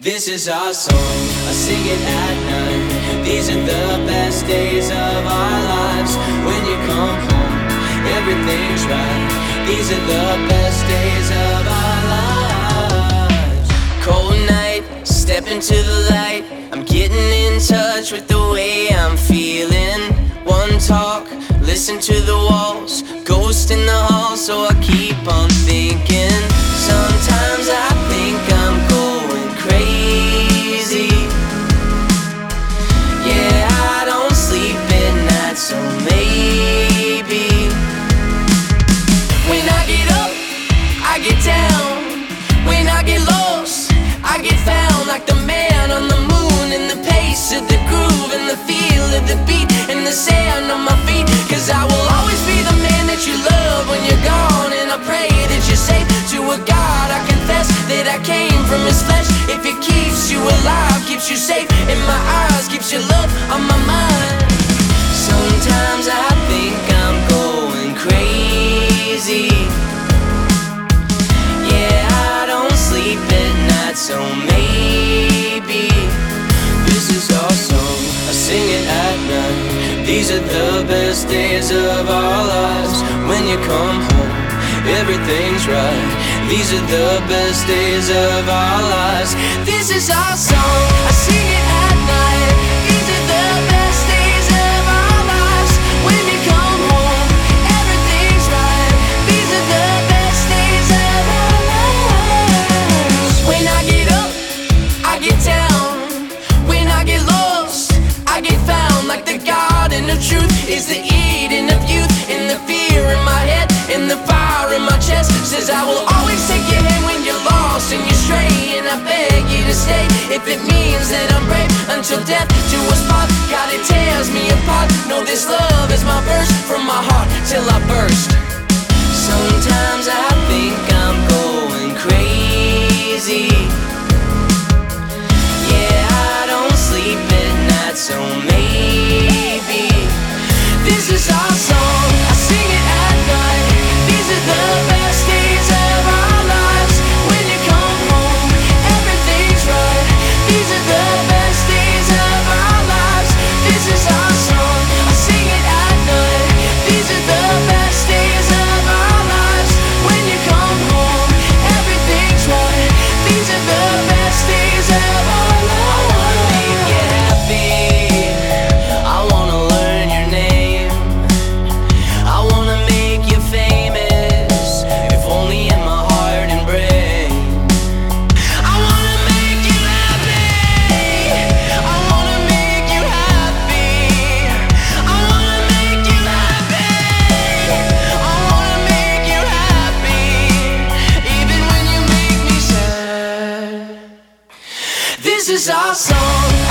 This is our song, I sing it at night. These are the best days of our lives. When you come home, everything's right. These are the best days of our lives. Cold night, step into the light. I'm getting in touch with the way I'm feeling. One talk, listen to the walls. Ghost in the hall, so I keep on thinking. Sometimes I think I'm going crazy. Yeah, I don't sleep at night, so maybe when I get up, I get down. When I get lost, I get found. Like the man on the moon, in the pace of the groove, and the feel of the beat, and the sound on my feet. Cause I will always be the man that you love when you're gone. And I pray that you're safe. To a God I confess that I came from his flesh. If it keeps you alive, keeps you safe in my eyes, keeps your love on my mind. Sometimes I think I'm going crazy. Yeah, I don't sleep at night, so maybe this is our song, I sing it at night. These are the best days of our lives. When you come home, everything's right. These are the best days of our lives. This is our song, I sing it at night. These are the best days of our lives. When you come home, everything's right. These are the best days of our lives. When I get up, I get down. When I get lost, I get found. Like the garden of truth is the Eden of youth. In the fear in my head, in the fire in my chest, says I will always take your hand when you're lost and you're stray. And I beg you to stay if it means that I'm brave until death do us part. God, it tears me apart. No, this love is my verse from my heart till I burst. Sometimes I think I'm going crazy. Yeah, I don't sleep at night, so maybe this is our song, I sing it at night. These are the best days of our lives. When you come home, everything's right. These are the best days of our lives. This is our song, I sing it at night. These are the best days of our lives. When you come home, everything's right. These are the best days of our lives. I wanna make you happy, I wanna learn your name, I wanna make you famous, if only in my heart and brain. I wanna make you happy, I wanna make you happy, I wanna make you happy, I wanna make you happy, even when you make me sad. This is our song.